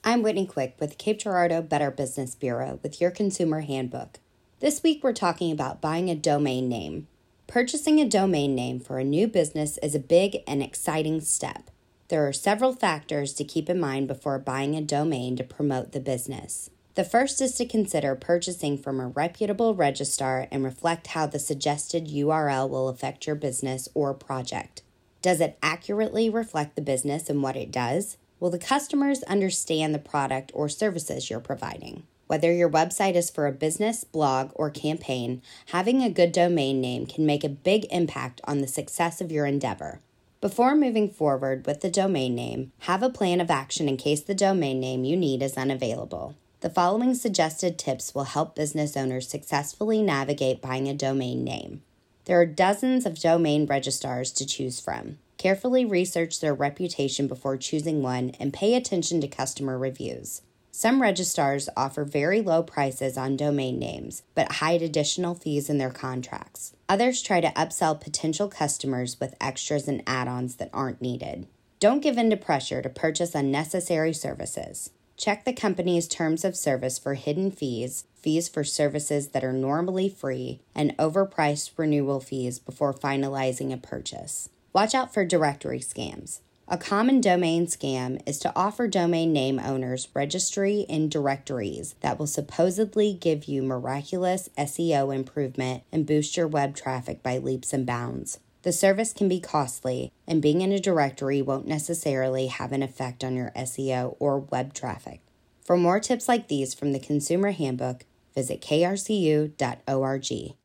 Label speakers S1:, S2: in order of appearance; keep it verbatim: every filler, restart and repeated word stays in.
S1: I'm Whitney Quick with Cape Girardeau Better Business Bureau with your Consumer Handbook. This week we're talking about buying a domain name. Purchasing a domain name for a new business is a big and exciting step. There are several factors to keep in mind before buying a domain to promote the business. The first is to consider purchasing from a reputable registrar and reflect how the suggested U R L will affect your business or project. Does it accurately reflect the business and what it does? Will the customers understand the product or services you're providing? Whether your website is for a business, blog, or campaign, having a good domain name can make a big impact on the success of your endeavor. Before moving forward with the domain name, have a plan of action in case the domain name you need is unavailable. The following suggested tips will help business owners successfully navigate buying a domain name. There are dozens of domain registrars to choose from. Carefully research their reputation before choosing one and pay attention to customer reviews. Some registrars offer very low prices on domain names, but hide additional fees in their contracts. Others try to upsell potential customers with extras and add-ons that aren't needed. Don't give in to pressure to purchase unnecessary services. Check the company's terms of service for hidden fees, fees for services that are normally free, and overpriced renewal fees before finalizing a purchase. Watch out for directory scams. A common domain scam is to offer domain name owners registry in directories that will supposedly give you miraculous S E O improvement and boost your web traffic by leaps and bounds. The service can be costly, and being in a directory won't necessarily have an effect on your S E O or web traffic. For more tips like these from the Consumer Handbook, visit k r c u dot org.